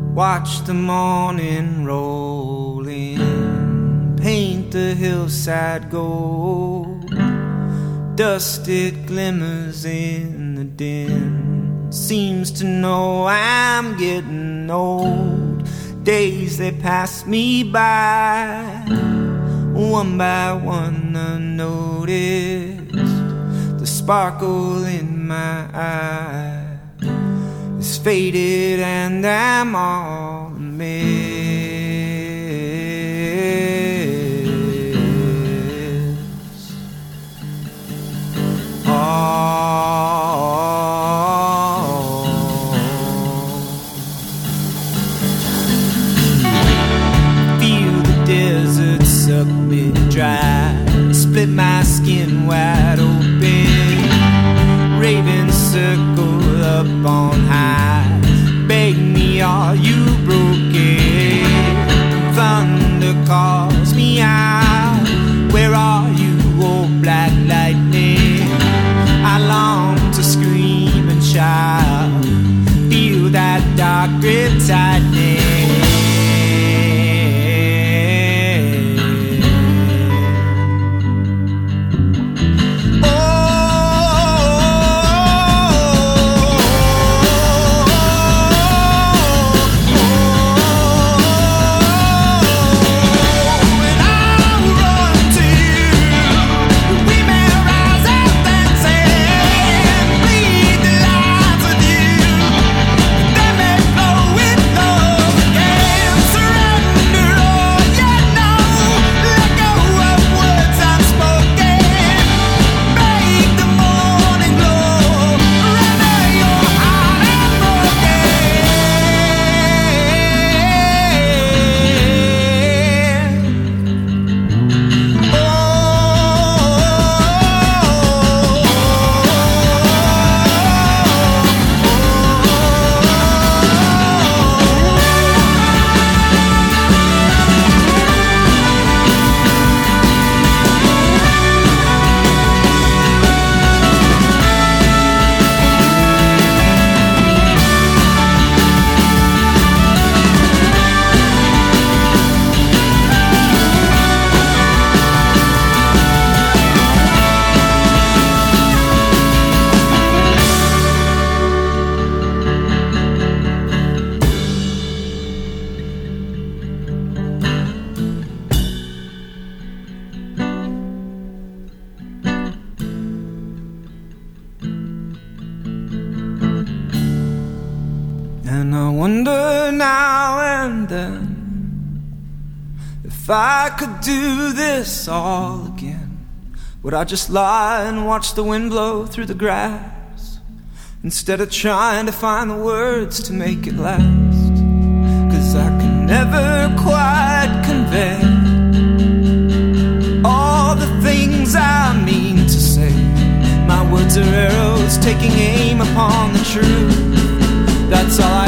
Watch the morning roll in, paint the hillside gold. Dust it glimmers in the dim, seems to know I'm getting old. Days they pass me by, one by one unnoticed. The sparkle in my eye is faded and I'm all a mess. Feel the desert suck me dry, split my skin wide open. Ravens circle up on high, beg me, are you broken? Thunder calls me out, where are you, oh black lightning? I long to scream and shout, feel that dark grip tightening. And I wonder now and then if I could do this all again, would I just lie and watch the wind blow through the grass instead of trying to find the words to make it last? 'Cause I can never quite convey all the things I mean to say. My words are arrows taking aim upon the truth. That's all